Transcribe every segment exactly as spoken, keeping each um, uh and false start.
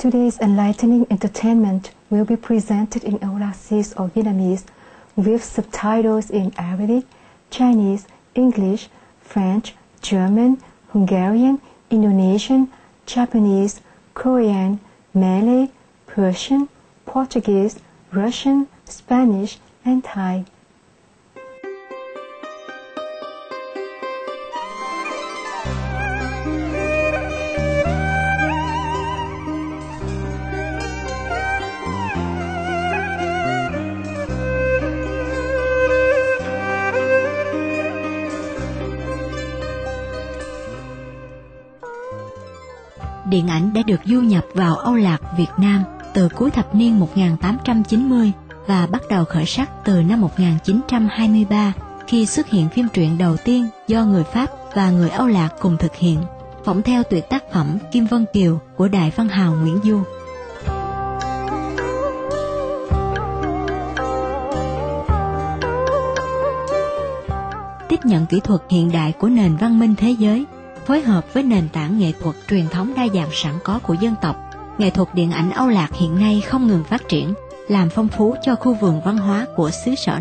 Today's enlightening entertainment will be presented in Aulacese or Vietnamese with subtitles in Arabic, Chinese, English, French, German, Hungarian, Indonesian, Japanese, Korean, Malay, Persian, Portuguese, Russian, Spanish, and Thai. Điện ảnh đã được du nhập vào Âu Lạc, Việt Nam từ cuối thập niên một nghìn tám trăm chín mươi và bắt đầu khởi sắc từ năm một nghìn chín trăm hai mươi ba khi xuất hiện phim truyện đầu tiên do người Pháp và người Âu Lạc cùng thực hiện, phỏng theo tuyệt tác phẩm Kim Vân Kiều của đại văn hào Nguyễn Du. Tiếp nhận kỹ thuật hiện đại của nền văn minh thế giới, phối hợp với nền tảng nghệ thuật truyền thống đa dạng sẵn có của dân tộc, nghệ thuật điện ảnh Âu Lạc hiện nay không ngừng phát triển, làm phong phú cho khu vườn văn hóa của xứ sở.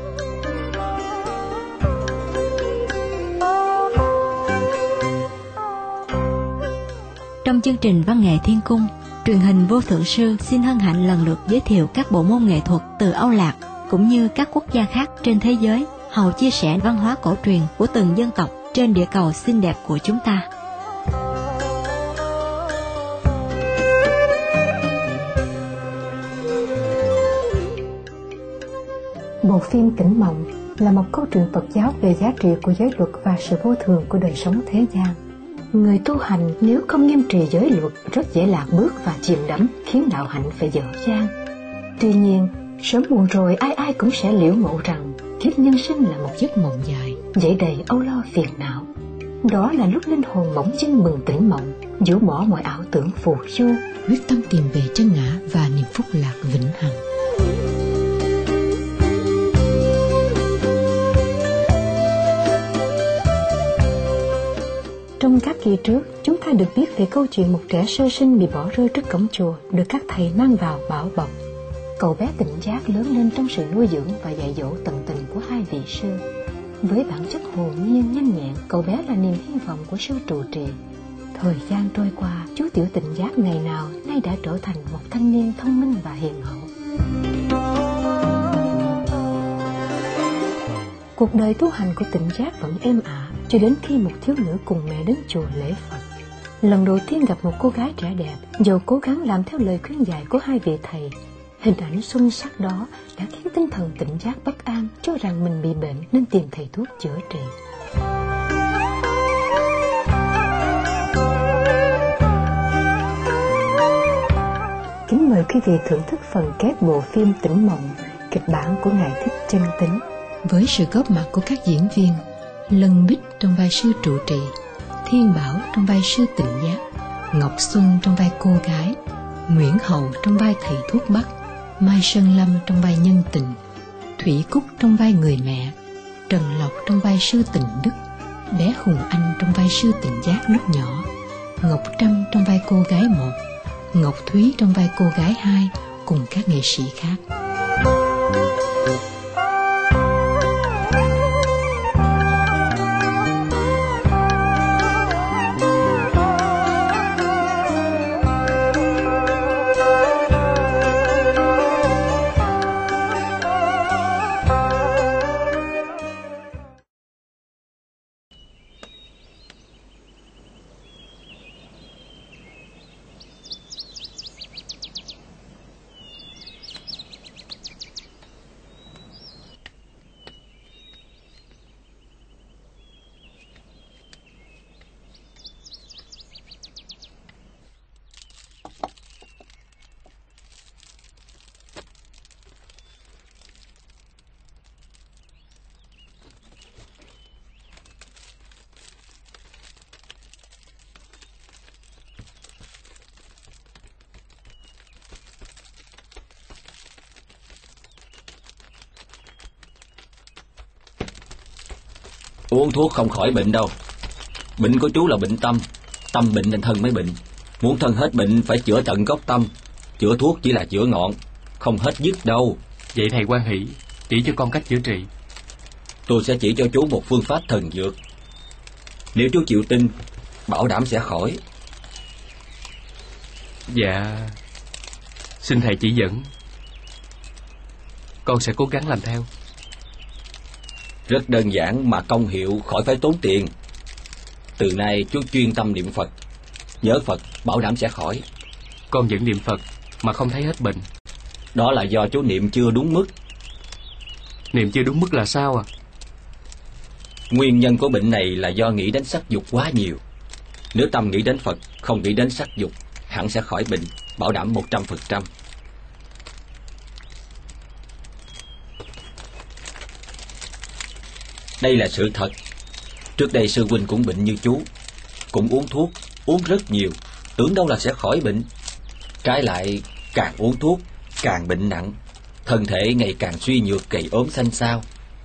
Trong chương trình Văn nghệ Thiên Cung, truyền hình Vô Thượng Sư xin hân hạnh lần lượt giới thiệu các bộ môn nghệ thuật từ Âu Lạc cũng như các quốc gia khác trên thế giới, hầu chia sẻ văn hóa cổ truyền của từng dân tộc trên địa cầu xinh đẹp của chúng ta. Bộ phim Tỉnh Mộng là một câu chuyện Phật giáo về giá trị của giới luật và sự vô thường của đời sống thế gian. Người tu hành nếu không nghiêm trì giới luật rất dễ lạc bước và chìm đắm, khiến đạo hạnh phải dở dang. Tuy nhiên, sớm muộn rồi ai ai cũng sẽ liễu ngộ rằng kiếp nhân sinh là một giấc mộng dài, dậy đầy âu lo phiền não. Đó là lúc linh hồn bỗng dưng bừng tỉnh mộng, dỡ bỏ mọi ảo tưởng phù du, quyết tâm tìm về chân ngã và niềm phúc lạc vĩnh hằng. Trong các kỳ trước, chúng ta được biết về câu chuyện một trẻ sơ sinh bị bỏ rơi trước cổng chùa, được các thầy mang vào bảo bọc. Cậu bé tỉnh giác lớn lên trong sự nuôi dưỡng và dạy dỗ tận tình của hai vị sư. Với bản chất hồn nhiên nhanh nhẹn, cậu bé là niềm hy vọng của sư trụ trì. Thời gian trôi qua, chú tiểu tỉnh giác ngày nào nay đã trở thành một thanh niên thông minh và hiền hậu. Cuộc đời tu hành của tỉnh giác vẫn êm ả, cho đến khi một thiếu nữ cùng mẹ đến chùa lễ Phật. Lần đầu tiên gặp một cô gái trẻ đẹp, dẫu cố gắng làm theo lời khuyên dạy của hai vị thầy, hình ảnh xuân sắc đó đã khiến tinh thần tỉnh giác bất an, cho rằng mình bị bệnh nên tìm thầy thuốc chữa trị. Kính mời quý vị thưởng thức phần kết bộ phim Tỉnh Mộng, kịch bản của ngài Thích Chân Tính. Với sự góp mặt của các diễn viên Lân Bích trong vai sư trụ trì, Thiên Bảo trong vai sư Tịnh Giác, Ngọc Xuân trong vai cô gái, Nguyễn Hậu trong vai thầy thuốc bắc, Mai Sơn Lâm trong vai nhân tình, Thủy Cúc trong vai người mẹ, Trần Lộc trong vai sư Tịnh Đức, bé Hùng Anh trong vai sư Tịnh Giác lúc nhỏ, Ngọc Trâm trong vai cô gái một, Ngọc Thúy trong vai cô gái hai, cùng các nghệ sĩ khác. Uống thuốc không khỏi bệnh đâu. Bệnh của chú là bệnh tâm, tâm bệnh nên thân mới bệnh. Muốn thân hết bệnh phải chữa tận gốc tâm. Chữa thuốc chỉ là chữa ngọn, không hết dứt đâu. Vậy thầy Quan Hỷ chỉ cho con cách chữa trị. Tôi sẽ chỉ cho chú một phương pháp thần dược. Nếu chú chịu tin, bảo đảm sẽ khỏi. Dạ, xin thầy chỉ dẫn, con sẽ cố gắng làm theo. Rất đơn giản mà công hiệu, khỏi phải tốn tiền. Từ nay chú chuyên tâm niệm Phật, nhớ Phật, bảo đảm sẽ khỏi. Con vẫn niệm Phật mà không thấy hết bệnh. Đó là do chú niệm chưa đúng mức. Niệm chưa đúng mức là sao à? Nguyên nhân của bệnh này là do nghĩ đến sắc dục quá nhiều. Nếu tâm nghĩ đến Phật, không nghĩ đến sắc dục, hẳn sẽ khỏi bệnh, bảo đảm một trăm phần trăm. Đây là sự thật. Trước đây sư huynh cũng bệnh như chú, cũng uống thuốc, uống rất nhiều, tưởng đâu là sẽ khỏi bệnh. Trái lại, càng uống thuốc, càng bệnh nặng, thân thể ngày càng suy nhược, gầy ốm xanh xao.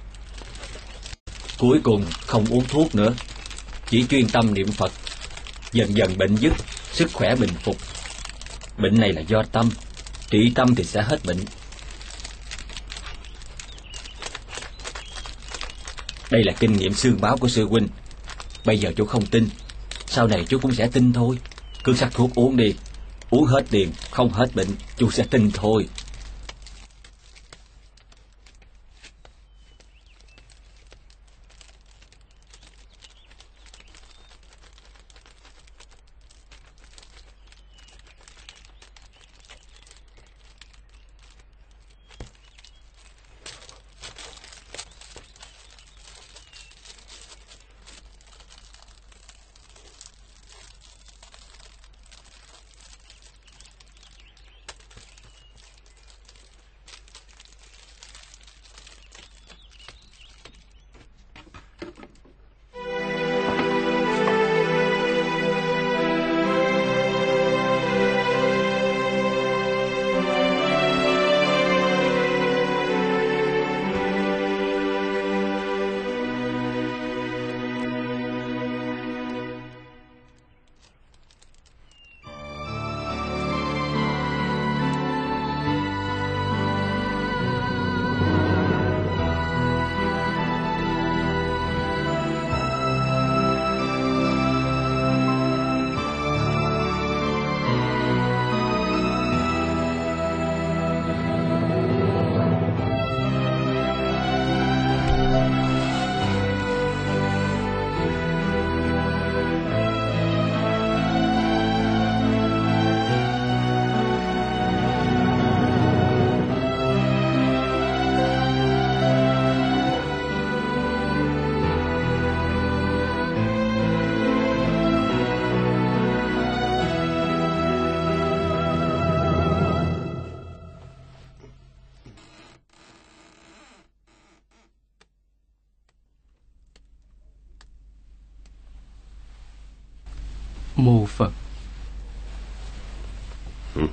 Cuối cùng không uống thuốc nữa, chỉ chuyên tâm niệm Phật. Dần dần bệnh dứt, sức khỏe bình phục. Bệnh này là do tâm, trị tâm thì sẽ hết bệnh. Đây là kinh nghiệm xương máu của sư huynh. Bây giờ chú không tin, sau này chú cũng sẽ tin thôi. Cứ sắc thuốc uống đi, uống hết tiền, không hết bệnh, chú sẽ tin thôi. Mô Phật. Ừ.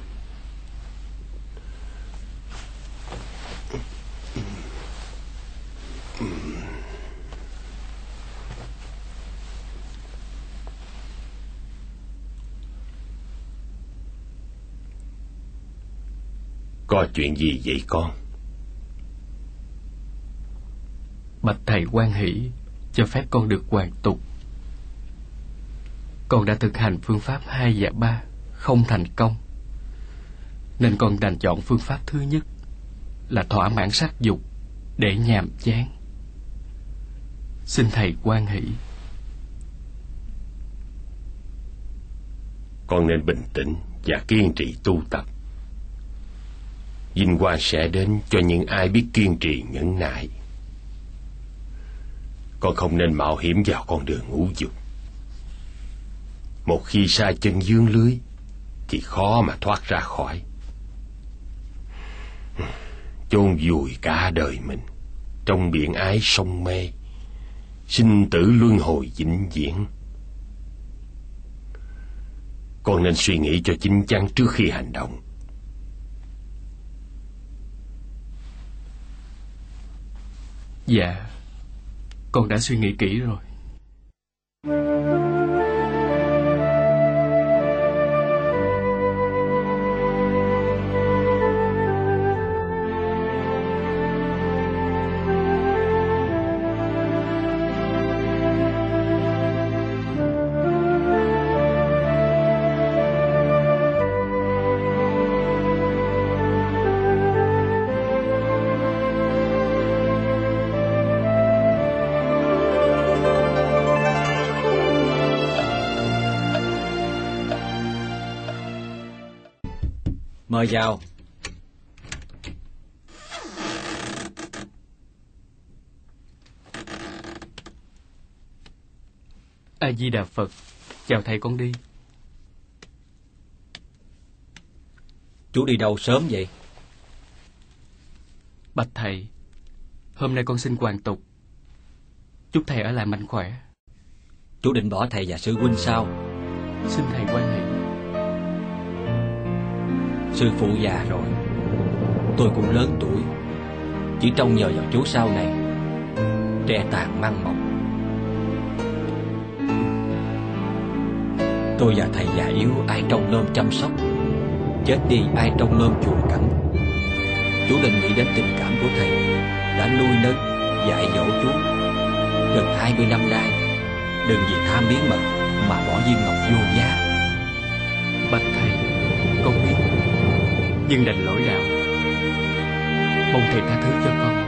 Có chuyện gì vậy con? Bạch thầy Quan Hỷ cho phép con được hoàn tục. Con đã thực hành phương pháp hai và ba không thành công, nên con đành chọn phương pháp thứ nhất là thỏa mãn sắc dục để nhàm chán. Xin thầy Quan Hỷ. Con nên bình tĩnh và kiên trì tu tập. Vinh quang sẽ đến cho những ai biết kiên trì nhẫn nại. Con không nên mạo hiểm vào con đường ngũ dục. Một khi sa chân dương lưới thì khó mà thoát ra khỏi. Chôn vùi cả đời mình trong biển ái sông mê, sinh tử luân hồi vĩnh viễn. Con nên suy nghĩ cho chín chắn trước khi hành động. Dạ, con đã suy nghĩ kỹ rồi. Mời vào. A Di Đà Phật. Chào thầy, con đi. Chú đi đâu sớm vậy? Bạch thầy, hôm nay con xin hoàn tục. Chúc thầy ở lại mạnh khỏe. Chú định bỏ thầy và sư huynh sao? Xin thầy quan hệ. Sư phụ già rồi, tôi cũng lớn tuổi, chỉ trông nhờ vào chú sau này. Tre tàn măng mọc. Tôi và thầy già yếu ai trông nom chăm sóc, chết đi ai trông nom chuồng cảnh. Chú nên nghĩ đến tình cảm của thầy đã nuôi nấng dạy dỗ chú gần hai mươi năm nay. Đừng vì tham miếng mật mà bỏ viên ngọc vô giá. Bạch thầy, con biết, nhưng đành lỗi đạo. Mong thầy tha thứ cho con.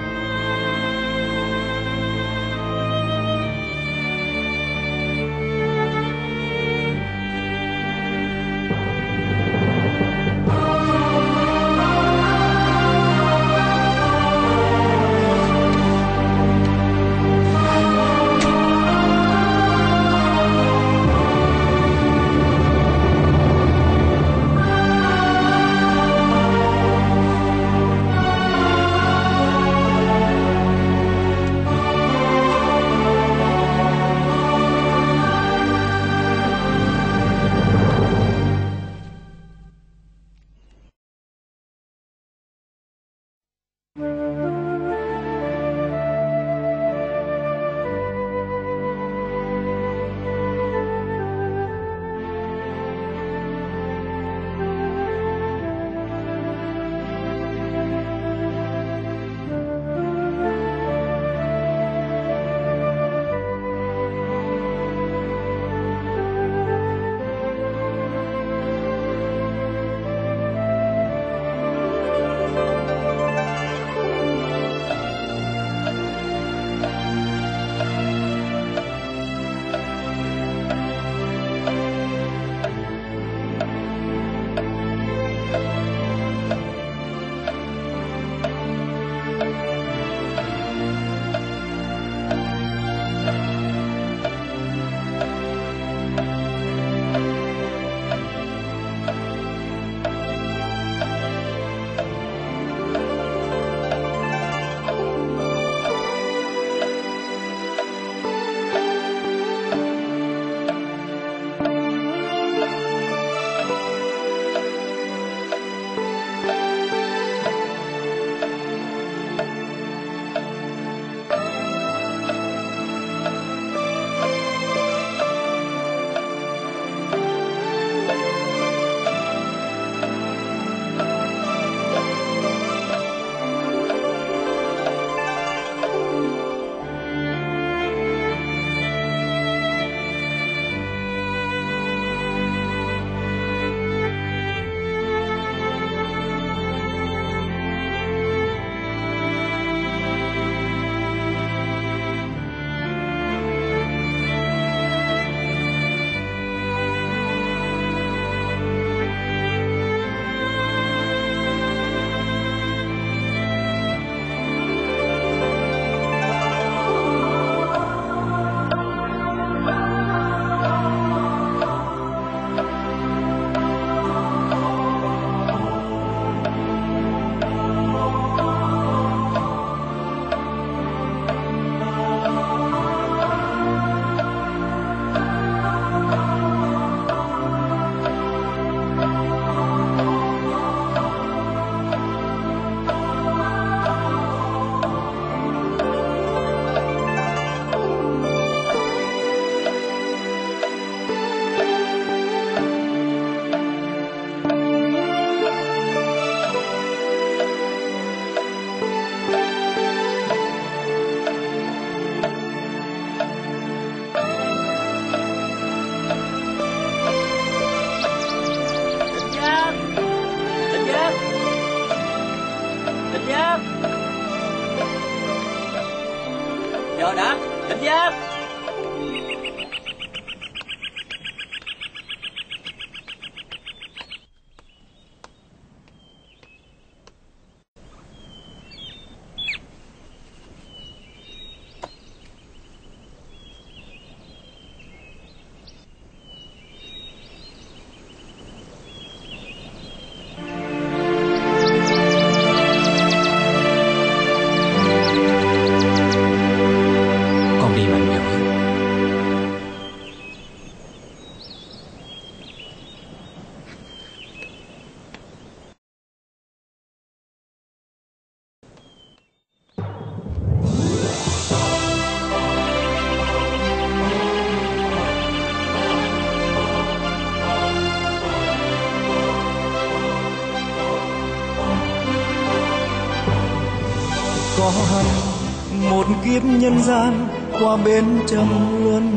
có hẳn một kiếp nhân gian qua bên trầm luân,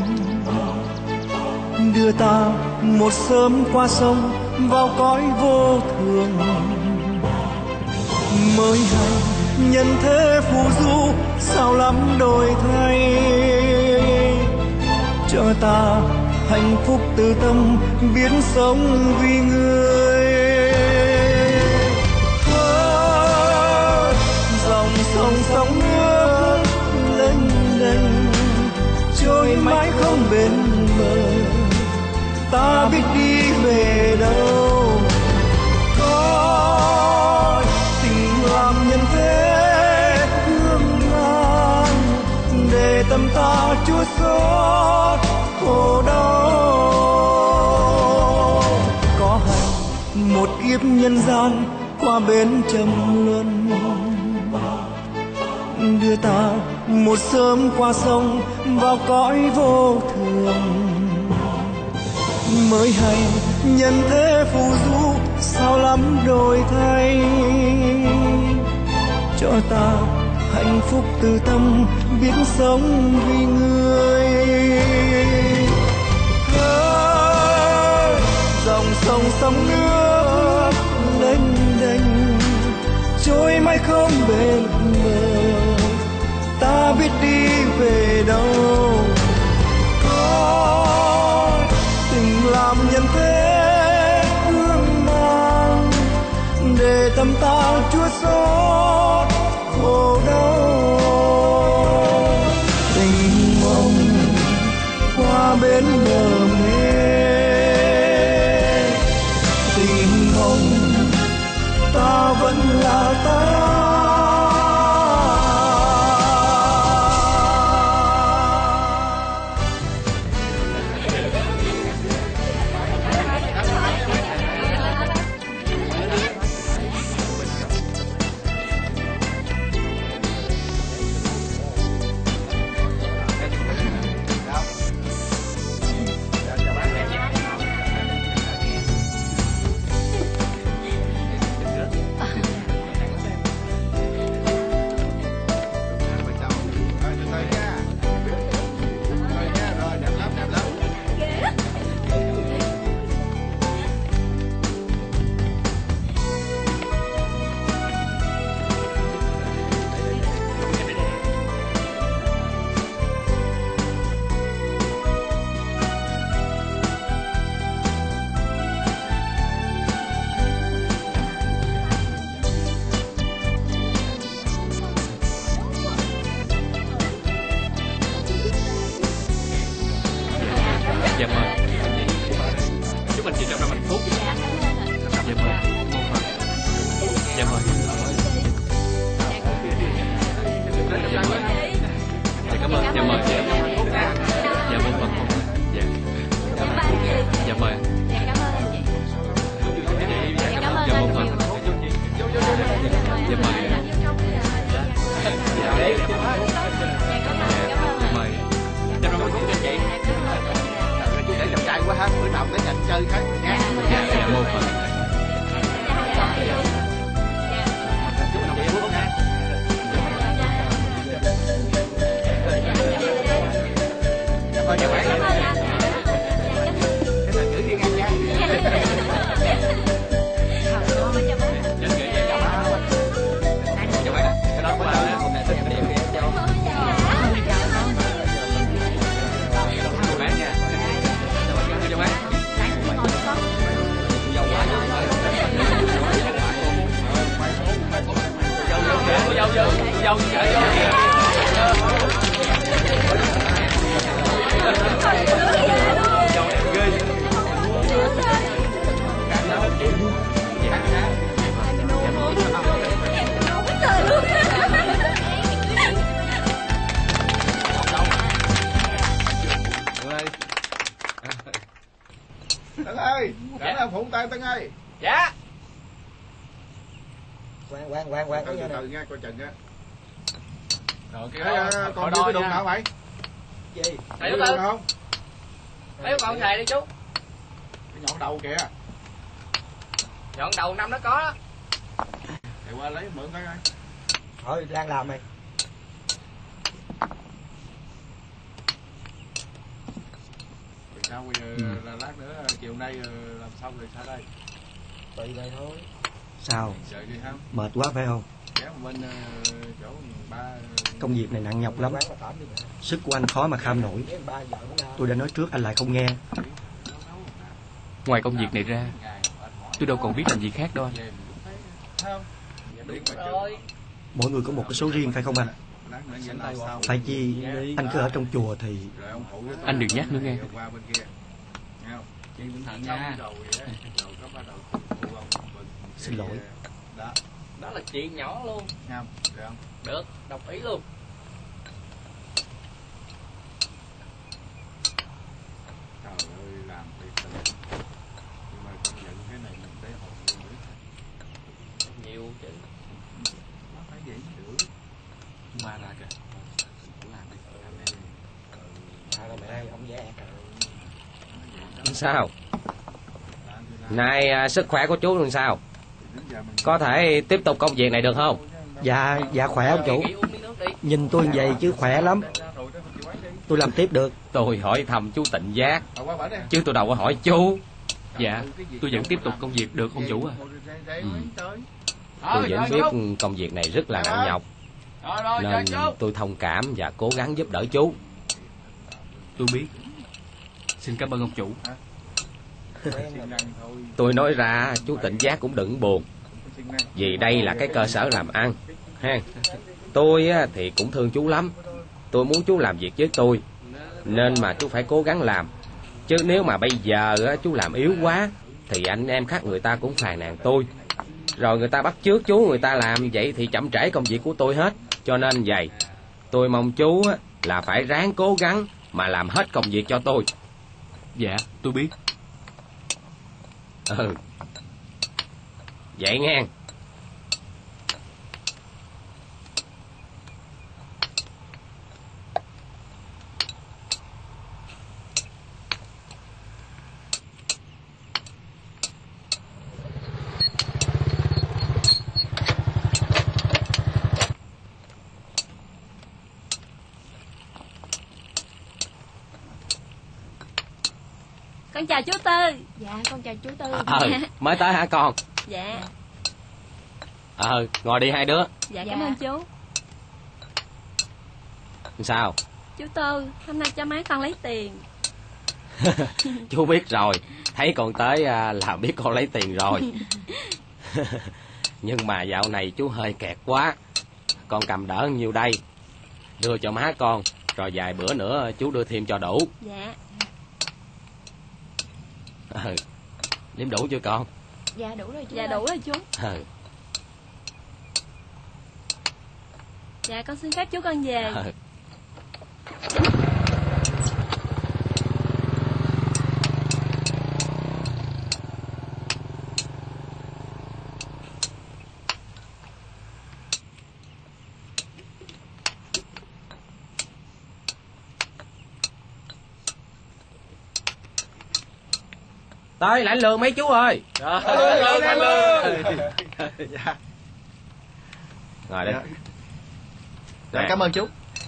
đưa ta một sớm qua sông vào cõi vô thường. Mới hay nhân thế phù du sao lắm đổi thay, cho ta hạnh phúc từ tâm biến sống vì người. Hỡi dòng sông sóng nước lênh đênh trôi mãi không bên bờ, ta biết đi về đâu. Có tình làm nhân thế hương ngang để tâm ta chua xót khổ đau. Có hành một kiếp nhân gian qua bến trầm luân, đưa ta một sớm qua sông vào cõi vô thường. Mới hay nhân thế phù du sao lắm đổi thay, cho ta hạnh phúc từ tâm biết sống vì người. Hỡi dòng sông sông nước lênh đênh trôi mãi không bên bờ, ta biết đi về đâu. Có tình làm nhân thế hương mang để tâm ta chua xót khổ đau. Tình mong qua bên bờ mê, tình mong ta vẫn là ta. Dạ mời. Chúc anh chị trong năm hạnh phúc. Dạ mời. Dạ mời. Dạ mời. Dạ cảm ơn. Dạ mời. Dạ vâng vâng. Dạ. Dạ mời. Dạ cảm ơn chị. Dạ cảm ơn. Dạ vâng vâng. Dạ mời. Dạ đấy. Dạ mời. Dạ cảm ơn chị. Để đẹp trai quá ha, bữa nào tới nhà chơi khác nha. Dạ, dạ, một phần. Chúc mừng chị Phúc nha. Dạ thôi, dạ bạn. Cái này giữ riêng ăn nha. Dạ bạn, cái đó của bà là hôm nay thích điểm đi cho. Dâu dâu dâu dâu Tân ơi, rảnh không phụ tay Tân ơi. Dạ. Quang quang quang quang từ từ nha, coi chừng á. Rồi cái đó còn đưa cái đùng nào mày? Gì? Thấy không? Không. Thấy còn xài đi chú. Cái nhọn đầu kìa. Nhọn đầu năm nó có đó. Để qua lấy mượn coi coi. Thôi đang làm mày. Sao bây giờ ừ. là lát nữa chiều nay làm xong rồi sao đây? Tùy đây thôi. Sao? Đi không? Mệt quá phải không? Bên, chỗ ba... Công việc này nặng nhọc lắm. Sức của anh khó mà kham nổi. Tôi đã nói trước anh lại không nghe. Ngoài công việc này ra, tôi đâu còn biết làm gì khác đâu anh. Mỗi người có một cái số riêng phải không anh? Phải chi anh cứ ở trong chùa thì... Anh đừng nhắc nữa nghe. Xin lỗi. Đó, đó là chuyện nhỏ luôn. Được, đồng ý luôn. Trời ơi, làm việc tình. Nhưng mà công nhận cái này mình để hồn nữa. Nhiều chứ. Nó phải vậy được. Mà ra kìa. Sao? Nay à, sức khỏe của chú làm sao? Có thể tiếp tục công việc này được không? Dạ, dạ khỏe ông chủ. Nhìn tôi như vậy chứ khỏe lắm. Tôi làm tiếp được. Tôi hỏi thăm chú Tịnh Giác, chứ tôi đâu có hỏi chú. Dạ, tôi vẫn tiếp tục công việc được ông chủ à. Ừ. Tôi vẫn biết công việc này rất là nặng nhọc, nên tôi thông cảm và cố gắng giúp đỡ chú. Tôi biết. Xin cảm ơn ông chủ. Tôi nói ra chú Tịnh Giác cũng đừng buồn, vì đây là cái cơ sở làm ăn ha. Tôi thì cũng thương chú lắm. Tôi muốn chú làm việc với tôi, nên mà chú phải cố gắng làm. Chứ nếu mà bây giờ chú làm yếu quá thì anh em khác người ta cũng phàn nàn tôi. Rồi người ta bắt chước chú, người ta làm vậy thì chậm trễ công việc của tôi hết. Cho nên vậy, tôi mong chú là phải ráng cố gắng mà làm hết công việc cho tôi. Dạ, tôi biết. Ừ. Vậy nghe. Con chào chú Tư. Dạ con chào chú Tư. Ờ, à, mới tới hả con? Dạ. Ờ, à, ngồi đi hai đứa. Dạ, dạ cảm ơn chú. Sao? Chú Tư, hôm nay cho má con lấy tiền. Chú biết rồi, thấy con tới là biết con lấy tiền rồi. Nhưng mà dạo này chú hơi kẹt quá. Con cầm đỡ nhiêu đây, đưa cho má con, rồi vài bữa nữa chú đưa thêm cho đủ. Dạ. Ừ. Đếm đủ chưa con? Dạ đủ rồi chú. Dạ đủ rồi chú. Ừ. Dạ con xin phép chú con về. Ừ. Tới lãnh lương mấy chú ơi. Rồi, lương, lãnh lương. Dạ. Ngồi đi. Dạ, cảm ơn chú.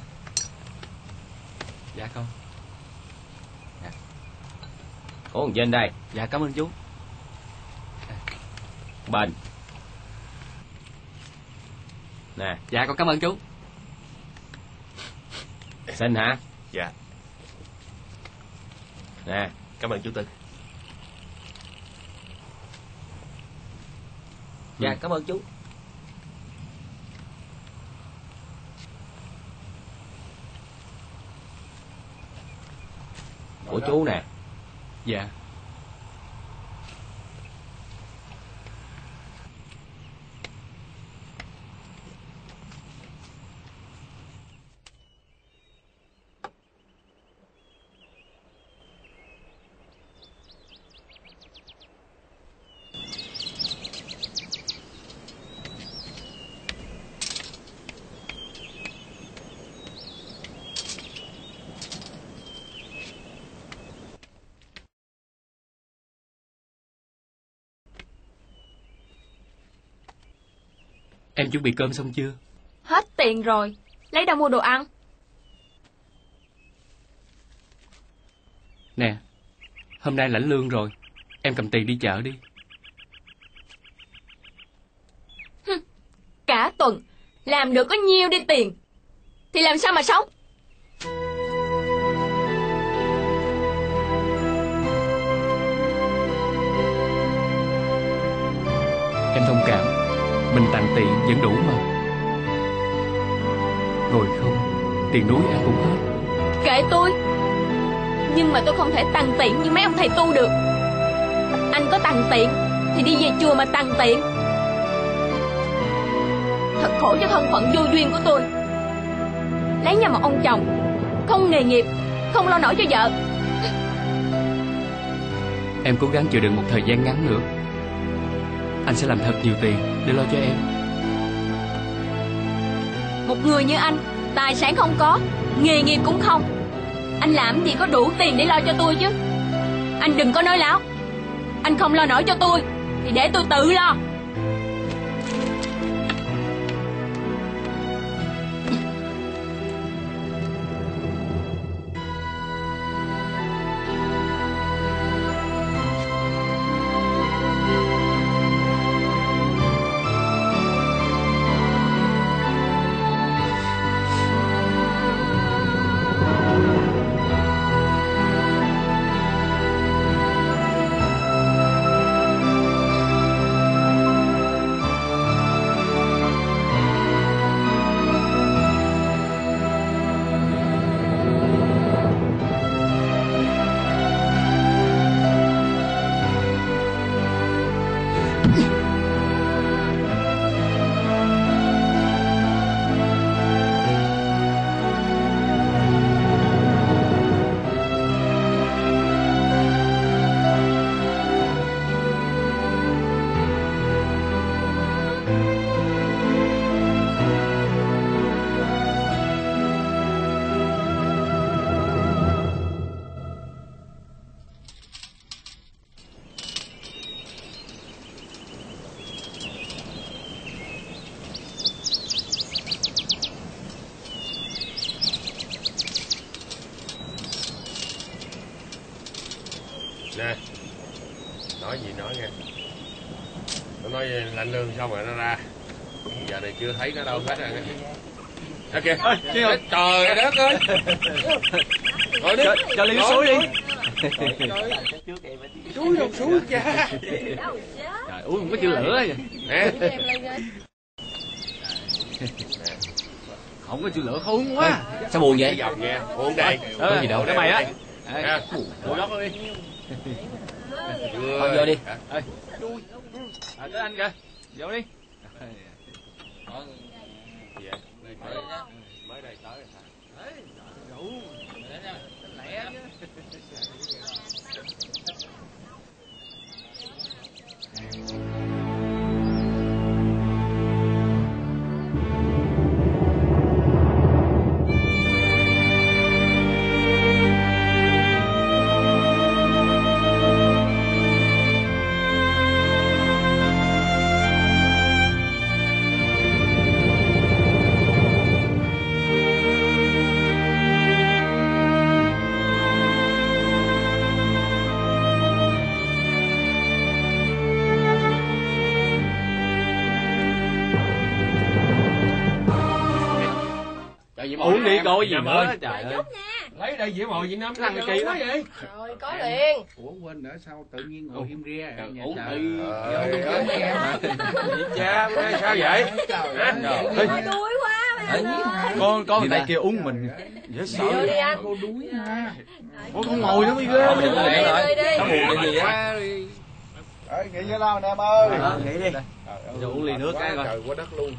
Dạ con. Dạ. Có thằng Vinh đây. Dạ cảm ơn chú. Bình. Nè. Dạ con cảm ơn chú. Xin hả? Dạ. Nè. Cảm ơn chú Tư. Dạ cảm ơn chú. Của chú nè. Dạ. Em chuẩn bị cơm xong chưa? tiền rồi, lấy đâu mua đồ ăn? Nè, hôm nay lãnh lương rồi, em cầm tiền đi chợ đi. Cả tuần làm được có nhiêu đi tiền thì làm sao mà sống? Em thông cảm, mình tàn tiện vẫn đủ mà. Ngồi không, tiền núi ăn cũng hết. Kệ tôi. Nhưng mà tôi không thể tăng tiện như mấy ông thầy tu được. Anh có tăng tiện thì đi về chùa mà tăng tiện. Thật khổ cho thân phận vô duyên của tôi. Lấy nhà một ông chồng không nghề nghiệp, không lo nổi cho vợ. Em cố gắng chịu đựng một thời gian ngắn nữa. Anh sẽ làm thật nhiều tiền để lo cho em. Một người như anh, tài sản không có, nghề nghiệp cũng không, anh làm gì có đủ tiền để lo cho tôi chứ. Anh đừng có nói láo. Anh không lo nổi cho tôi thì để tôi tự lo. Nè, nói gì nói nghe. Nó nói lãnh lương xong rồi nó ra. Giờ này chưa thấy nó đâu hết rồi. Đó kìa. Ê, trời đất ơi. Ngồi đi. Cho, cho ly suối đi. Suối đâu suối cha. Trời, uống không có chữ lửa vậy. Nè. Không có chữ lửa không quá. Sao buồn vậy? Dòng nghe, uống đây. Có gì đâu. Cái mày á. Ngồi đó đi. Thôi vô đi. À, tới anh kìa. Vô đi. Mới đây tới. Lẹ. Uống đi coi gì nữa. Trời ơi. Lấy đây dĩa mồi Việt Nam thằng này kỳ quá vậy. Rồi có liền. Ủa quên nữa sao tự nhiên ngồi im ria. Uống đi. Cha sao vậy? Thôi đuối quá. Con con này kia uống mình dễ sợ. Đi anh. Cô đuối nha. Ủa con ngồi nó mới ghê. Nó buồn gì á? Ơi nghỉ cho tao nè em ơi. Nghỉ đi. Giờ uống ly nước cái coi. Trời quá đất luôn.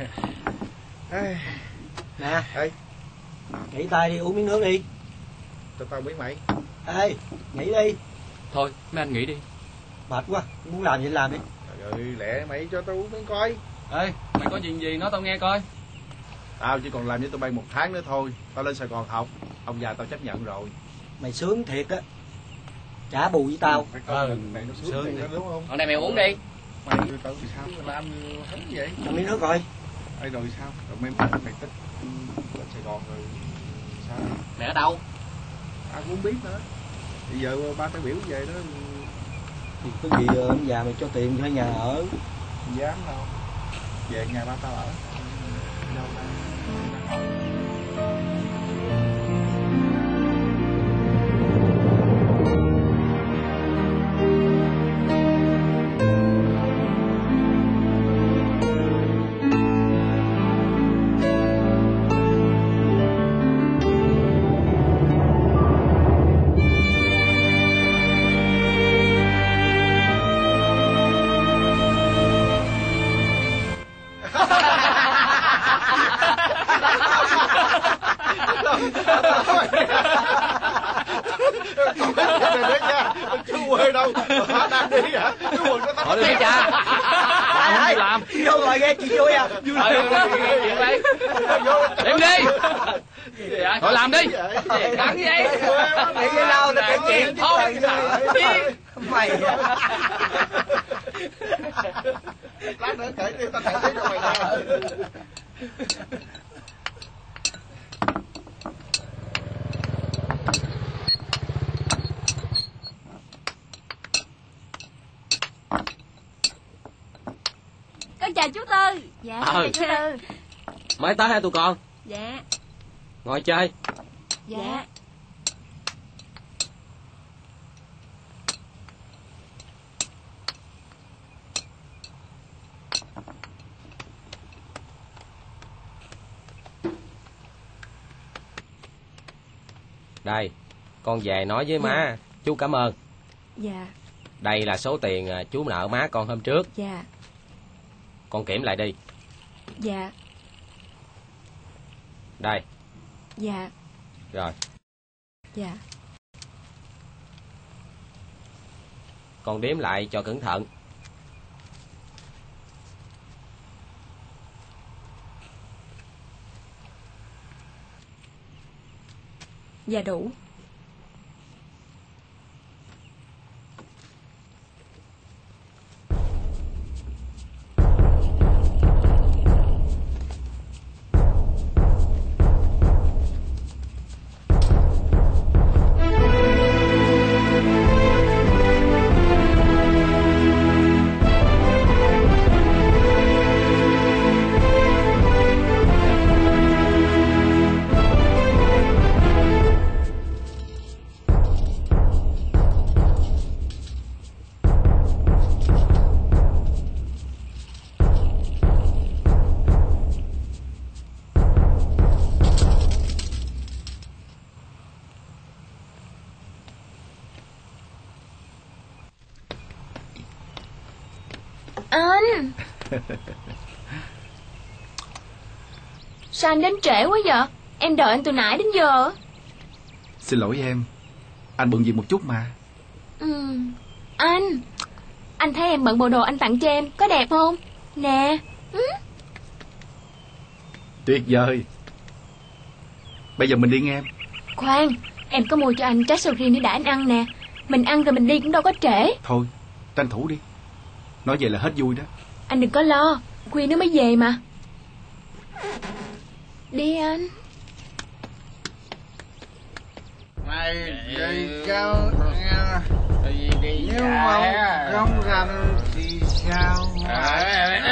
Nè, nghỉ tay đi, uống miếng nước đi. Cho tao biết mày. Ê, nghỉ đi. Thôi, mấy anh nghỉ đi. Mệt quá, muốn làm gì làm đi. Trời ơi, lẹ mày cho tao uống miếng coi. Ê, mày có chuyện gì nói tao nghe coi. Tao chỉ còn làm với tụi bay một tháng nữa thôi. Tao lên Sài Gòn học. Ông già tao chấp nhận rồi. Mày sướng thiệt á. Trả bù với tao. Ờ, mày nó sướng thiệt đúng không? Còn này mày uống đi. Mày tự sao mà làm hết vậy? Cho miếng nước coi. Ê rồi sao? Rồi mấy mày mày tích lên Sài Gòn rồi sao? Mẹ ở đâu? Tao cũng không biết nữa. Bây giờ ba tao biểu về đó. Thì có gì ông già mày cho tiền cho nhà ở. Không dám đâu. Về nhà ba tao ở. Đâu ta? Thôi đi cha. Không đi làm. Vô ngồi nghe chuyện vui à. Đem đi. Thôi làm đi. Cắn gì vậy? Nghĩ cái đâu tao kể chuyện. Thôi. Mày. Lát nữa kể đi tao kể cho mày nghe. Con chào chú Tư. Dạ Ừ. chào chú Tư. Mới tới hả tụi con? Dạ. Ngồi chơi. Dạ. Đây, con về nói với má. Chú cảm ơn. Dạ. Đây là số tiền chú nợ má con hôm trước. Dạ. Con kiểm lại đi. Dạ. Đây. Dạ. Rồi. Dạ. Con đếm lại cho cẩn thận. Dạ đủ. Anh. Sao anh đến trễ quá vậy? Em đợi anh từ nãy đến giờ. Xin lỗi em. Anh bận việc một chút mà. Ừ. Anh. Anh thấy em bận bộ đồ anh tặng cho em có đẹp không? Nè. Ừ. Tuyệt vời. Bây giờ mình đi nghe em. Khoan, em có mua cho anh trái sầu riêng để đãi anh ăn nè. Mình ăn rồi mình đi cũng đâu có trễ. Thôi, tranh thủ đi. Nói vậy là hết vui đó. Anh đừng có lo, khuya nó mới về mà. Đi anh. Mày đi đâu nha. Nếu mà không rành thì sao mà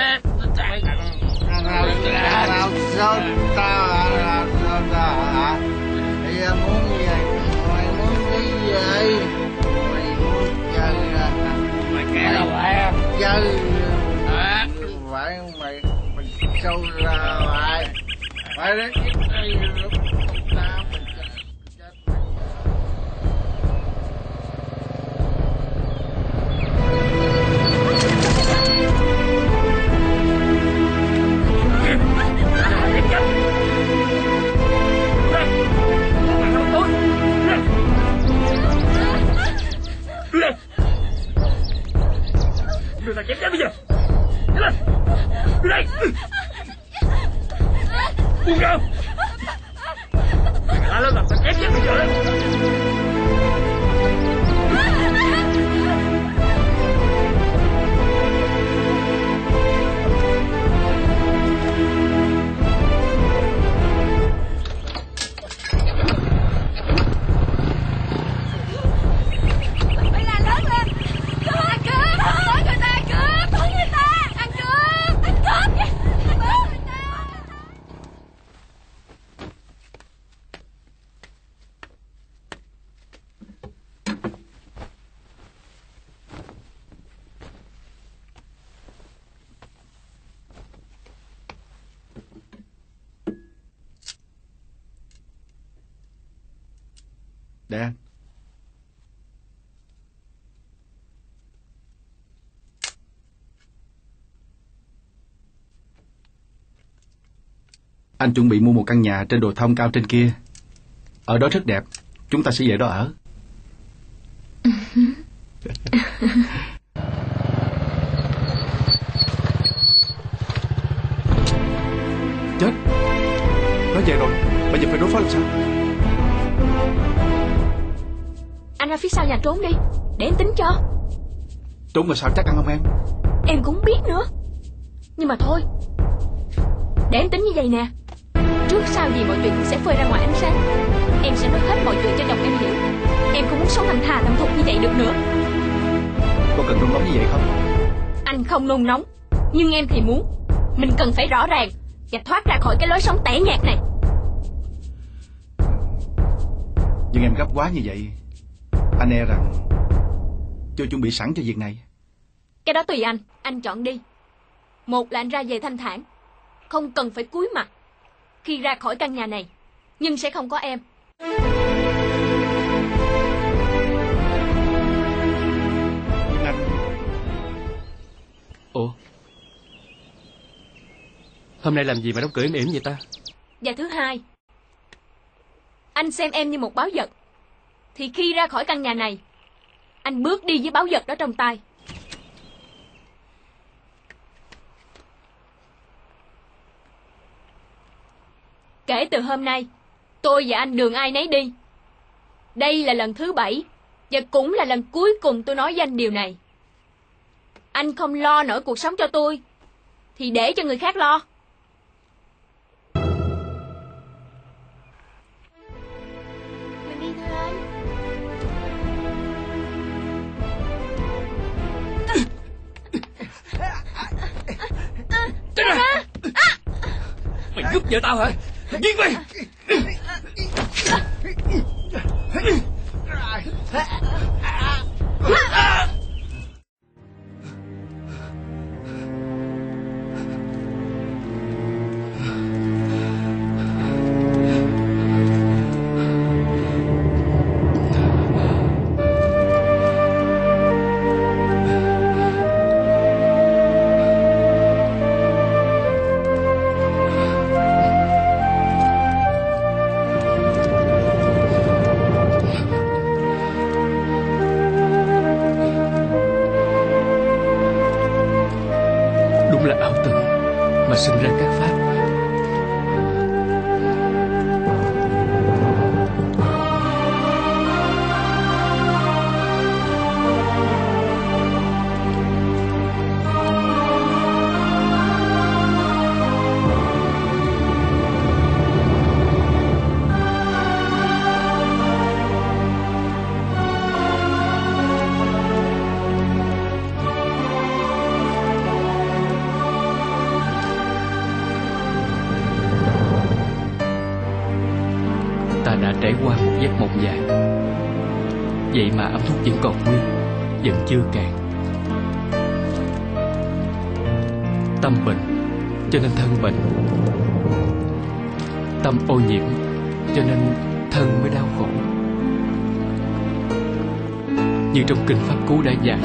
nào sao tao là sao tao hả? Bây giờ muốn gì? Mày muốn cái gì? Mày muốn chơi à? Mày kẻ đâu vậy? Chơi hả? Phải mày mày sâu ra lại. Mày đấy tao Đưa ta chém chết bây giờ. Nhanh lên. Đưa đây. Buông ra. Mày la lên làm ta chém chết bây giờ đấy. Để anh. Anh chuẩn bị mua một căn nhà trên đồi thông cao trên kia. Ở đó rất đẹp. Chúng ta sẽ về đó ở. Chết. Nó về rồi. Bây giờ phải đối phó làm sao? Anh ra phía sau nhà trốn đi, để em tính cho. Trốn mà sao chắc ăn không em? Em cũng không biết nữa. Nhưng mà thôi, để em tính như vậy nè. Trước sau gì mọi chuyện cũng sẽ phơi ra ngoài ánh sáng. Em sẽ nói hết mọi chuyện cho chồng em hiểu. Em không muốn sống thầm thà thầm thục như vậy được nữa. Có cần nôn nóng như vậy không? Anh không nôn nóng, nhưng em thì muốn. Mình cần phải rõ ràng và thoát ra khỏi cái lối sống tẻ nhạt này. Nhưng em gấp quá như vậy, anh e rằng chưa chuẩn bị sẵn cho việc này. Cái đó tùy anh, anh chọn đi. Một là anh ra về thanh thản, không cần phải cúi mặt khi ra khỏi căn nhà này, nhưng sẽ không có em. Anh... Ủa, hôm nay làm gì mà đóng cửa im ỉm vậy ta? Và thứ hai, anh xem em như một báu vật, thì khi ra khỏi căn nhà này, anh bước đi với báu vật đó trong tay. Kể từ hôm nay, tôi và anh đường ai nấy đi. Đây là lần thứ bảy, và cũng là lần cuối cùng tôi nói với anh điều này. Anh không lo nổi cuộc sống cho tôi, thì để cho người khác lo. Mình đi thôi anh. Tránh ra! Mày giúp vợ tao hả? Giết mày! Sinh ra các pháp. Đã trải qua một giấc mộng dài, vậy mà ấm thuốc vẫn còn nguyên, vẫn chưa cạn. Tâm bệnh cho nên thân bệnh, tâm ô nhiễm cho nên thân mới đau khổ. Như trong kinh Pháp Cú đã dạy,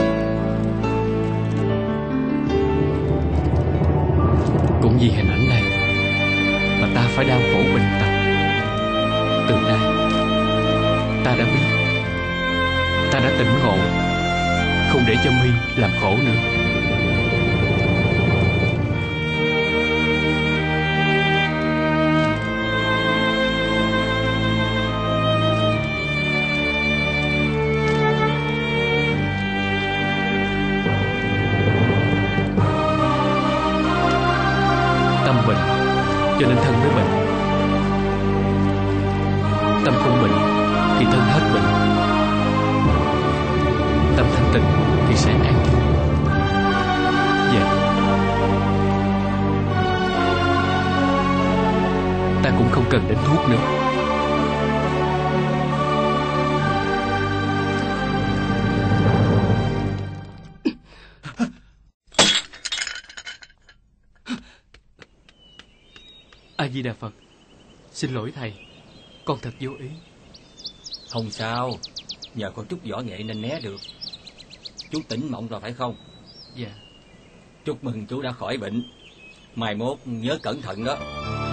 cũng vì hình ảnh này mà ta phải đau khổ bệnh tật. Từ nay ta đã biết, ta đã tỉnh ngộ, không để cho My làm khổ nữa. Tâm bệnh cho nên thân mới bệnh. Tâm không bệnh thì thân hết bệnh. Tâm thanh tịnh thì sẽ an vui. Dạ, ta cũng không cần đến thuốc nữa. A Di Đà Phật. Xin lỗi thầy, con thật vô ý. Không sao, nhờ có chút võ nghệ nên né được. Chú tỉnh mộng rồi phải không? Dạ. Chúc mừng chú đã khỏi bệnh. Mai mốt nhớ cẩn thận đó.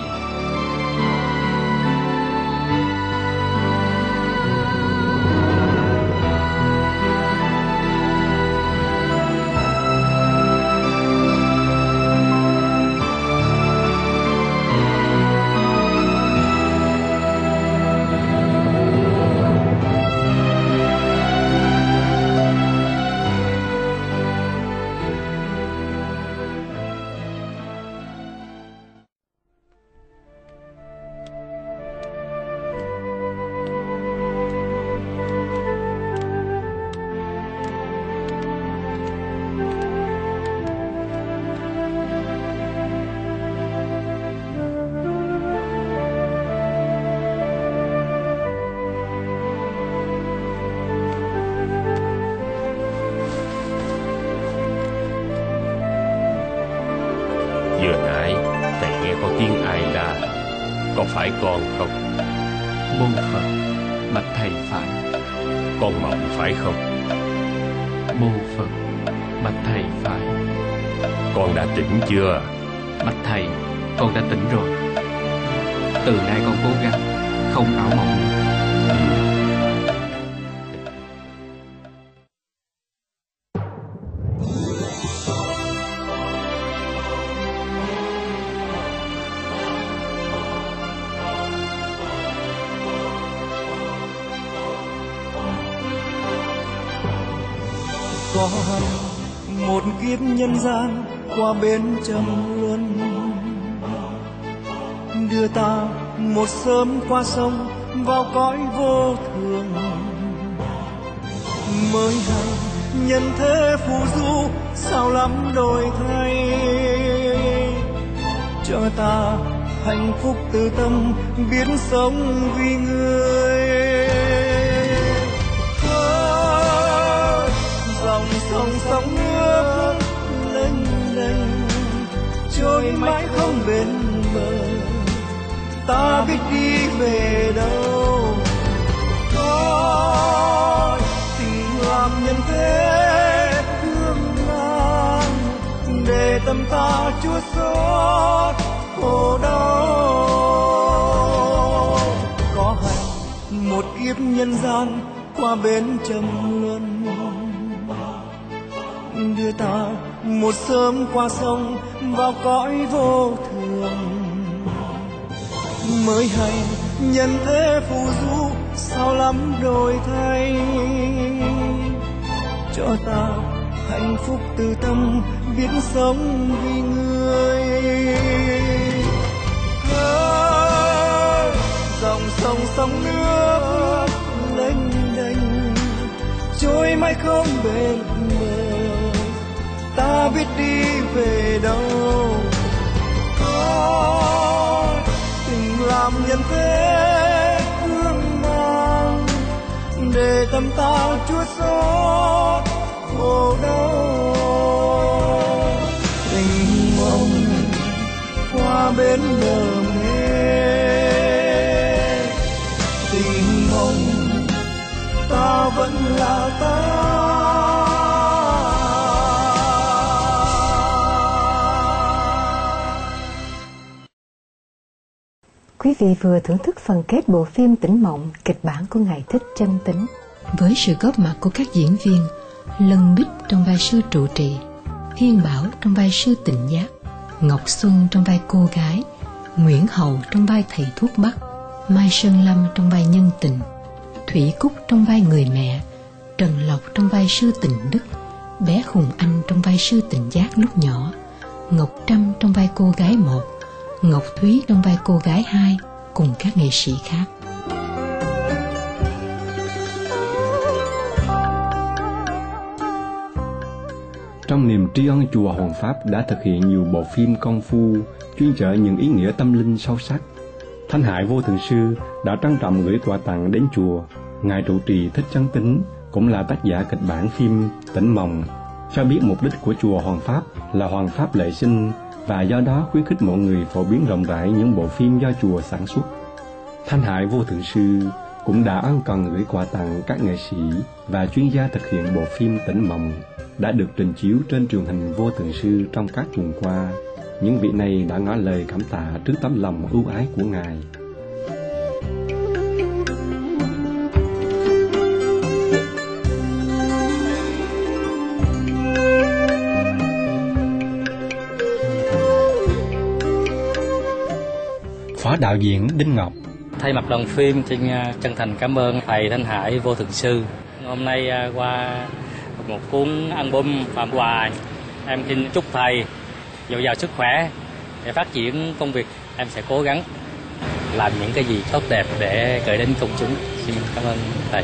Vừa nãy thầy nghe có tiếng ai la, có phải con không? Môn Phật, bạch thầy phải. Con mộng phải không? Môn Phật, bạch thầy phải. Con đã tỉnh chưa? Bạch thầy, con đã tỉnh rồi. Từ nay con cố gắng không ảo mộng nữa. Có hẳn một kiếp nhân gian qua bên trầm luân, đưa ta một sớm qua sông vào cõi vô thường. Mới hay nhân thế phù du, sao lắm đổi thay, cho ta hạnh phúc từ tâm, biết sống vì người. Dòng sông sóng nước lênh đênh trôi mãi không bên bờ, ta biết đi về đâu. Có tình làm nhân thế hương mang, để tâm ta chua xót khổ đau. Có hạnh một kiếp nhân gian qua bên trầm luân, đưa ta một sớm qua sông vào cõi vô thường. Mới hay nhân thế phù du, sao lắm đổi thay, cho ta hạnh phúc từ tâm, biết sống vì người. À, dòng sông sông nước lênh đênh trôi mãi không bên bờ, ta biết đi về đâu. Có tình làm nhân thế hương mang, để tâm ta chua xót khổ đau. Tình mong qua bên bờ mê, tình mong ta vẫn là ta. Quý vị vừa thưởng thức phần kết bộ phim Tỉnh Mộng, kịch bản của ngài Thích Chân Tính, với sự góp mặt của các diễn viên Lân Bích trong vai sư trụ trì, Thiên Bảo trong vai sư Tịnh Giác, Ngọc Xuân trong vai cô gái, Nguyễn Hậu trong vai thầy thuốc bắc, Mai Sơn Lâm trong vai nhân tình, Thủy Cúc trong vai người mẹ, Trần Lộc trong vai sư Tịnh Đức, bé Hùng Anh trong vai sư Tịnh Giác lúc nhỏ, Ngọc Trâm trong vai cô gái một, Ngọc Thúy trong vai cô gái hai, cùng các nghệ sĩ khác. Trong niềm tri ân, chùa Hoàng Pháp đã thực hiện nhiều bộ phim công phu chuyên chở những ý nghĩa tâm linh sâu sắc. Thanh Hải Vô Thượng Sư đã trân trọng gửi quà tặng đến chùa. Ngài trụ trì Thích Chân Tính cũng là tác giả kịch bản phim Tỉnh Mộng, cho biết mục đích của chùa Hoàng Pháp là Hoàng Pháp lệ sinh, và do đó khuyến khích mọi người phổ biến rộng rãi những bộ phim do chùa sản xuất. Thanh Hải Vô Thượng Sư cũng đã ân cần gửi quà tặng các nghệ sĩ và chuyên gia thực hiện bộ phim Tỉnh Mộng đã được trình chiếu trên truyền hình Vô Thượng Sư trong các tuần qua. Những vị này đã ngỏ lời cảm tạ trước tấm lòng ưu ái của Ngài. Phó đạo diễn Đinh Ngọc: Thay mặt đoàn phim xin chân thành cảm ơn thầy Thanh Hải Vô Thượng Sư. Hôm nay qua một cuốn album Phạm Quà, em xin chúc thầy dồi dào sức khỏe để phát triển công việc. Em sẽ cố gắng làm những cái gì tốt đẹp để gửi đến công chúng. Xin cảm ơn thầy.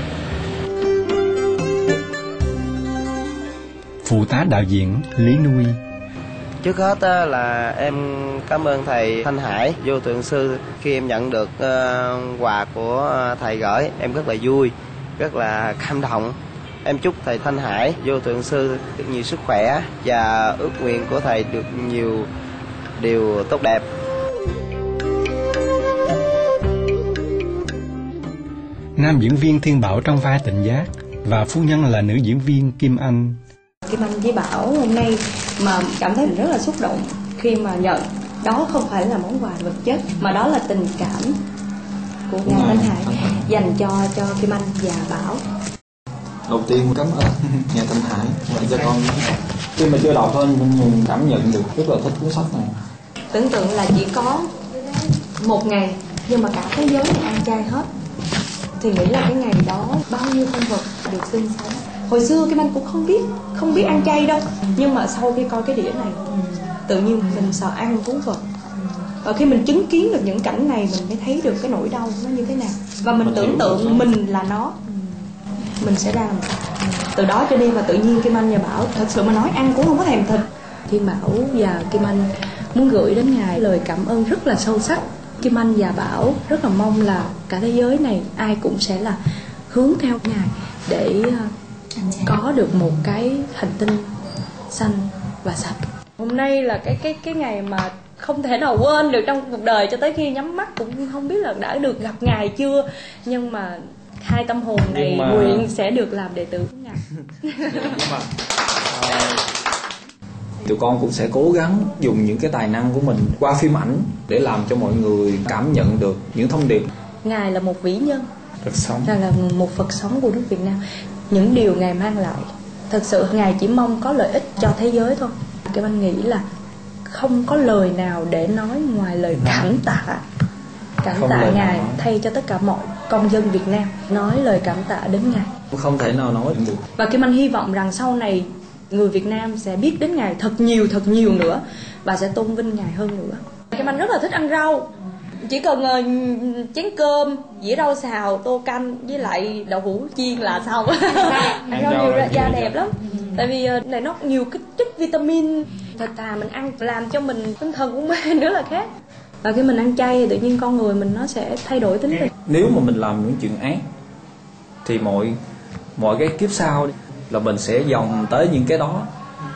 Phụ tá đạo diễn Lý Nuôi: Trước hết là em cảm ơn thầy Thanh Hải Vô Thượng Sư. Khi em nhận được uh, quà của thầy gửi, em rất là vui, rất là cảm động. Em chúc thầy Thanh Hải Vô Thượng Sư được nhiều sức khỏe và ước nguyện của thầy được nhiều điều tốt đẹp. Nam diễn viên Thiên Bảo trong vai Tịnh Giác và phu nhân là nữ diễn viên Kim Anh. Kim Anh với Bảo hôm nay mà cảm thấy mình rất là xúc động khi mà nhận. Đó không phải là món quà vật chất mà đó là tình cảm của ngài Thanh Hải dành cho cho Kim Anh và Bảo. Đầu tiên cảm ơn ngài Thanh Hải dành cho con. Khi mà chưa đọc thôi mình cảm nhận được rất là thích cuốn sách này. Tưởng tượng là chỉ có một ngày nhưng mà cả thế giới này ăn chay hết, thì nghĩ là cái ngày đó bao nhiêu con vật được sinh sống. Hồi xưa Kim Anh cũng không biết không biết ăn chay đâu, nhưng mà sau khi coi cái đĩa này tự nhiên mình sợ ăn cuốn vật. Và khi mình chứng kiến được những cảnh này mình mới thấy được cái nỗi đau nó như thế nào, và mình tưởng tượng mình là nó, mình sẽ ra làm sao. Từ đó cho nên mà tự nhiên Kim Anh và Bảo thật sự mà nói ăn cũng không có thèm thịt. Thiên Bảo và Kim Anh muốn gửi đến ngài lời cảm ơn rất là sâu sắc. Kim Anh và Bảo rất là mong là cả thế giới này ai cũng sẽ là hướng theo ngài để có được một cái hành tinh xanh và sạch. Hôm nay là cái cái cái ngày mà không thể nào quên được trong cuộc đời, cho tới khi nhắm mắt cũng không biết là đã được gặp ngài chưa, nhưng mà hai tâm hồn này mà... nguyện sẽ được làm đệ tử của ngài. Nhưng mà à, tụi con cũng sẽ cố gắng dùng những cái tài năng của mình qua phim ảnh để làm cho mọi người cảm nhận được những thông điệp. Ngài là một vĩ nhân, Phật sống, ngài là một Phật sống của nước Việt Nam. Những điều ngài mang lại thật sự ngài chỉ mong có lợi ích cho thế giới thôi. Cái anh nghĩ là không có lời nào để nói ngoài lời cảm tạ, cảm không tạ ngài thay cho tất cả mọi công dân Việt Nam, nói lời cảm tạ đến ngài không thể nào nói được. Và Kim Anh hy vọng rằng sau này người Việt Nam sẽ biết đến ngài thật nhiều thật nhiều nữa và sẽ tôn vinh ngài hơn nữa. Kim Anh rất là thích ăn rau, chỉ cần uh, chén cơm, dĩa rau xào, tô canh với lại đậu hũ chiên là xong. Ăn rau nhiều ra da đẹp lắm. Tại vì uh, này nó nhiều cái chất vitamin, thịt thà mình ăn làm cho mình tinh thần của mình nữa là khác. Và khi mình ăn chay thì tự nhiên con người mình nó sẽ thay đổi tính tình. Nếu mà mình làm những chuyện ác thì mọi mọi cái kiếp sau là mình sẽ dòng tới những cái đó.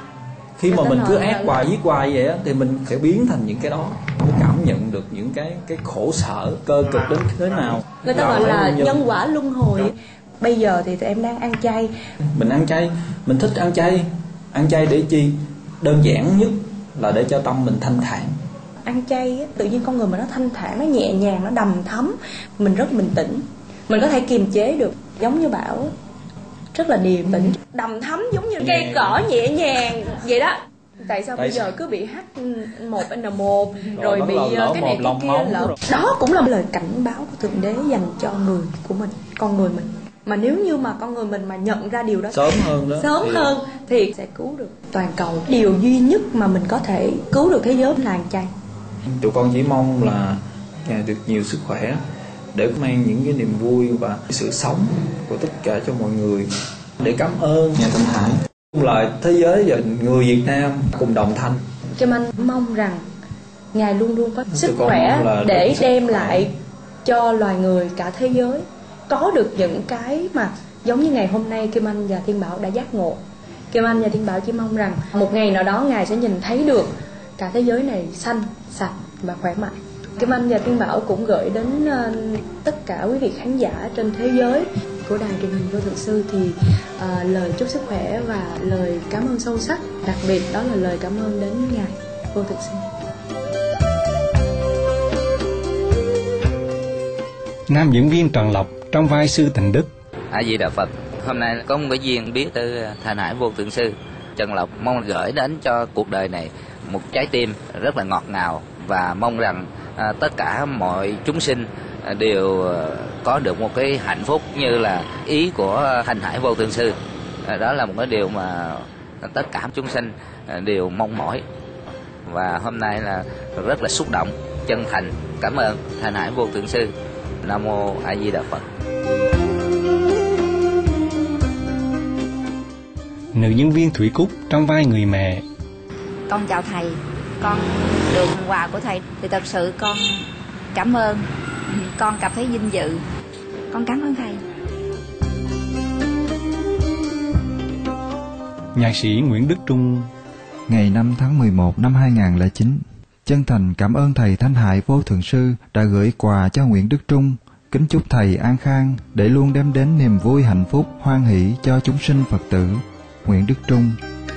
Khi mà mình cứ ác hoài giết hoài vậy á thì mình sẽ biến thành những cái đó, mới cảm nhận được những cái cái khổ sở cơ cực đến thế nào. Người ta gọi là nhân quả luân hồi. Bây giờ thì tụi em đang ăn chay. Mình ăn chay, mình thích ăn chay. Ăn chay để chi? Đơn giản nhất là để cho tâm mình thanh thản. Ăn chay tự nhiên con người mình nó thanh thản, nó nhẹ nhàng, nó đầm thấm, mình rất bình tĩnh, mình có thể kiềm chế được. Giống như Bảo rất là điềm tĩnh, đầm thấm giống như cây cỏ nhẹ nhàng vậy đó. Tại sao Tại bây giờ cứ bị H một N một rồi, rồi bị lỡ, lỡ cái này cái kia lỡ. Đó cũng là lời cảnh báo của Thượng Đế dành cho người của mình, con người mình. Mà nếu như mà con người mình mà nhận ra điều đó sớm hơn đó sớm thì... hơn thì sẽ cứu được toàn cầu. Điều duy nhất mà mình có thể cứu được thế giới là ăn chay. Tụi con chỉ mong là nhà được nhiều sức khỏe để mang những cái niềm vui và sự sống của tất cả cho mọi người, để cảm ơn nhà Thanh Hải, là thế giới và người Việt Nam cùng đồng thanh. Kim Anh mong rằng ngài luôn luôn có sức khỏe để đem lại cho loài người cả thế giới có được những cái mà giống như ngày hôm nay Kim Anh và Thiên Bảo đã giác ngộ. Kim Anh và Thiên Bảo chỉ mong rằng một ngày nào đó ngài sẽ nhìn thấy được cả thế giới này xanh, sạch và khỏe mạnh. Kim Anh và Thiên Bảo cũng gửi đến uh, tất cả quý vị khán giả trên thế giới của đài truyền hình Vô Thượng Sư thì uh, lời chúc sức khỏe và lời cảm ơn sâu sắc, đặc biệt đó là lời cảm ơn đến Ngài Vô Thượng Sư. Nam diễn viên Trần Lộc trong vai Sư Tịnh Đức. A Di Đà Phật. Hôm nay có một cái duyên biết tới Thanh Hải Vô Thượng Sư. Trần Lộc mong gửi đến cho cuộc đời này một trái tim rất là ngọt ngào và mong rằng à, tất cả mọi chúng sinh đều có được một cái hạnh phúc như là ý của Thanh Hải Vô Thượng Sư. À, đó là một cái điều mà tất cả chúng sinh đều mong mỏi. Và hôm nay là rất là xúc động, chân thành cảm ơn Thanh Hải Vô Thượng Sư. Nam Mô A Di Đà Phật. Nữ diễn viên Thủy Cúc trong vai người mẹ. Con chào thầy, con được quà của thầy thì thật sự con cảm ơn, con cảm thấy vinh dự, con cảm ơn thầy. Nhạc sĩ Nguyễn Đức Trung. Ngày năm tháng mười một năm hai nghìn không trăm lẻ chín, chân thành cảm ơn thầy Thanh Hải Vô Thượng Sư đã gửi quà cho Nguyễn Đức Trung. Kính chúc thầy an khang để luôn đem đến niềm vui hạnh phúc hoan hỷ cho chúng sinh Phật tử. Nguyễn Đức Trung.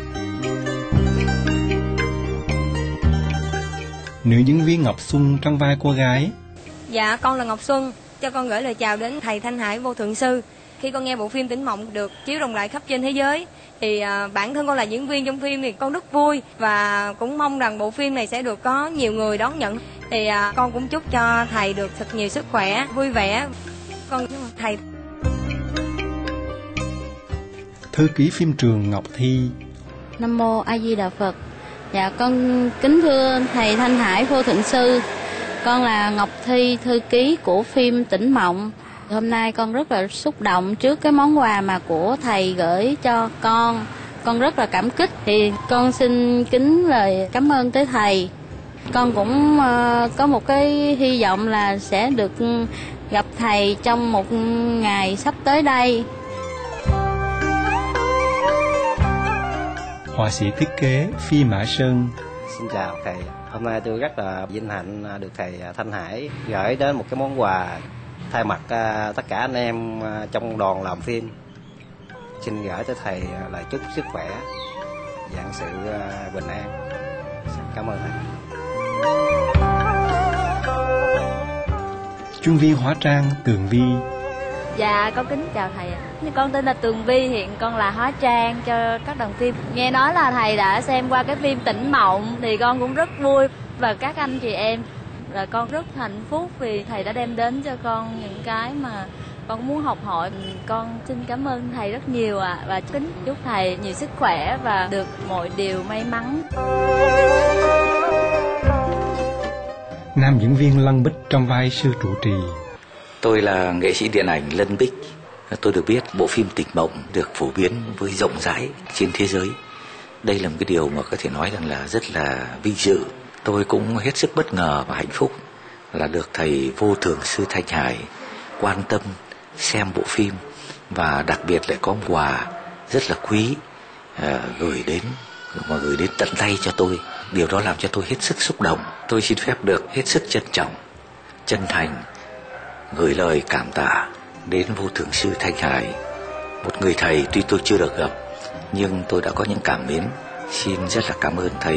Nữ diễn viên Ngọc Xuân trong vai cô gái. Dạ, con là Ngọc Xuân. Cho con gửi lời chào đến thầy Thanh Hải Vô Thượng Sư. Khi con nghe bộ phim Tỉnh Mộng được chiếu rộng rãi khắp trên thế giới thì à, bản thân con là diễn viên trong phim thì con rất vui và cũng mong rằng bộ phim này sẽ được có nhiều người đón nhận. Thì à, con cũng chúc cho thầy được thật nhiều sức khỏe, vui vẻ. Con chúc thầy. Thư ký phim trường Ngọc Thi. Nam Mô A Di Đà Phật. Dạ, con kính thưa thầy Thanh Hải Vô Thượng Sư. Con là Ngọc Thi, thư ký của phim Tỉnh Mộng. Hôm nay con rất là xúc động trước cái món quà mà của thầy gửi cho con. Con rất là cảm kích. Thì con xin kính lời cảm ơn tới thầy. Con cũng uh, có một cái hy vọng là sẽ được gặp thầy trong một ngày sắp tới đây. Họa sĩ thiết kế Phi Mã Sơn. Xin chào thầy. Hôm nay tôi rất là vinh hạnh được thầy Thanh Hải gửi đến một cái món quà thay mặt uh, tất cả anh em uh, trong đoàn làm phim. Xin gửi tới thầy uh, lời chúc sức khỏe, vạn sự uh, bình an. Xin cảm ơn thầy. Chuyên viên hóa trang Tường Vi. Dạ, con kính chào thầy ạ. Con tên là Tường Vi, hiện con là hóa trang cho các đoàn phim. Nghe nói là thầy đã xem qua cái phim Tỉnh Mộng thì con cũng rất vui và các anh chị em. Rồi con rất hạnh phúc vì thầy đã đem đến cho con những cái mà con muốn học hỏi. Con xin cảm ơn thầy rất nhiều ạ à, và kính chúc thầy nhiều sức khỏe và được mọi điều may mắn. Nam diễn viên Lân Bích trong vai Sư Trụ Trì. Tôi là nghệ sĩ điện ảnh Lân Bích. Tôi được biết bộ phim Tỉnh Mộng được phổ biến với rộng rãi trên thế giới. Đây là một cái điều mà có thể nói rằng là rất là vinh dự. Tôi cũng hết sức bất ngờ và hạnh phúc là được thầy Vô Thượng Sư Thanh Hải quan tâm xem bộ phim và đặc biệt lại có một quà rất là quý à, gửi đến mà gửi đến tận tay cho tôi. Điều đó làm cho tôi hết sức xúc động. Tôi xin phép được hết sức trân trọng, chân thành gửi lời cảm tạ đến Vô Thượng Sư Thanh Hải, một người thầy tuy tôi chưa được gặp nhưng tôi đã có những cảm mến. Xin rất là cảm ơn thầy.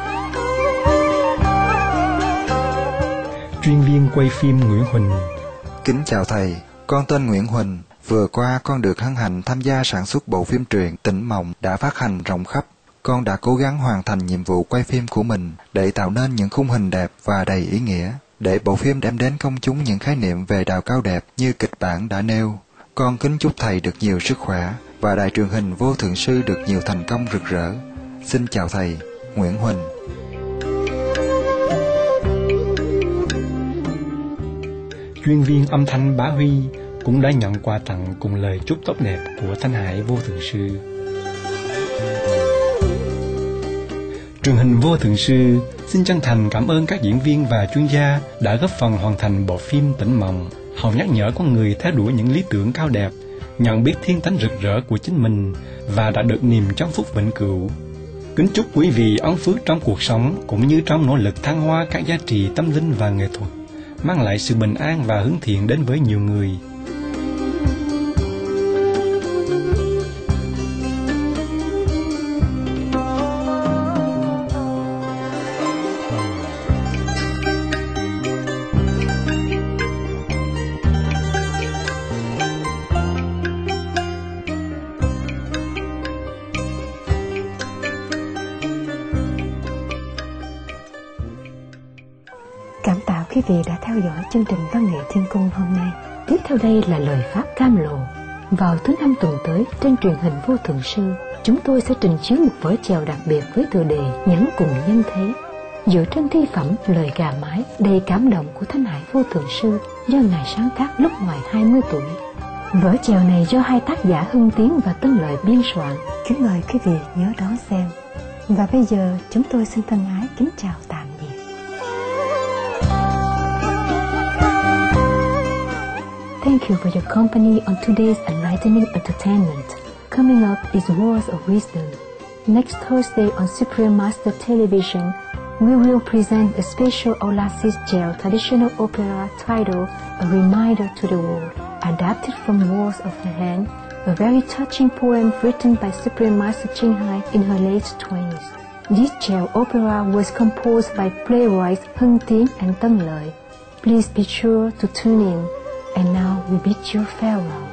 Chuyên viên quay phim Nguyễn Huỳnh. Kính chào thầy, con tên Nguyễn Huỳnh. Vừa qua con được hân hạnh tham gia sản xuất bộ phim truyện Tỉnh Mộng đã phát hành rộng khắp. Con đã cố gắng hoàn thành nhiệm vụ quay phim của mình để tạo nên những khung hình đẹp và đầy ý nghĩa, để bộ phim đem đến công chúng những khái niệm về đạo cao đẹp như kịch bản đã nêu. Con kính chúc thầy được nhiều sức khỏe và đài truyền hình Vô Thượng Sư được nhiều thành công rực rỡ. Xin chào thầy, Nguyễn Huỳnh. Chuyên viên âm thanh Bá Huy cũng đã nhận quà tặng cùng lời chúc tốt đẹp của Thanh Hải Vô Thượng Sư. Truyền hình Vô Thượng Sư xin chân thành cảm ơn các diễn viên và chuyên gia đã góp phần hoàn thành bộ phim Tỉnh Mộng, hòng nhắc nhở con người theo đuổi những lý tưởng cao đẹp, nhận biết thiên tánh rực rỡ của chính mình và đã được niềm chóng phúc vĩnh cửu. Kính chúc quý vị ân phước trong cuộc sống cũng như trong nỗ lực thăng hoa các giá trị tâm linh và nghệ thuật, mang lại sự bình an và hướng thiện đến với nhiều người. Cảm tạ quý vị đã theo dõi chương trình Văn nghệ Thiên Cung hôm nay. Tiếp theo đây là lời pháp cam lộ. Vào thứ năm tuần tới, trên truyền hình Vô Thượng Sư, chúng tôi sẽ trình chiếu một vở chèo đặc biệt với tựa đề Nhắn Cùng Nhân Thế, dựa trên thi phẩm Lời Gà Mái đầy cảm động của Thanh Hải Vô Thượng Sư do Ngài sáng tác lúc ngoài hai mươi tuổi. Vở chèo này do hai tác giả Hưng Tiến và Tân Lợi biên soạn. Kính mời quý vị nhớ đón xem. Và bây giờ chúng tôi xin thân ái kính chào tạm biệt. Thank you for your company on today's enlightening entertainment. Coming up is Words of Wisdom. Next Thursday on Supreme Master Television, we will present a special Olasis Gel traditional opera titled A Reminder to the World, adapted from Words of the Hand, a very touching poem written by Supreme Master Chinghai in her late twenties. This Gel opera was composed by playwrights Hưng Tiến and Tân Lợi. Please be sure to tune in. And now we bid you farewell.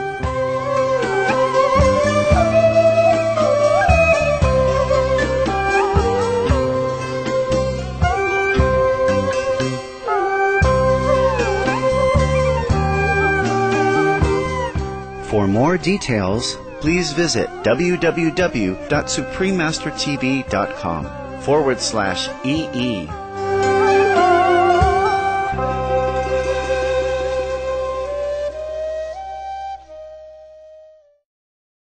For more details, please visit www.suprememastertv.com forward slash EE.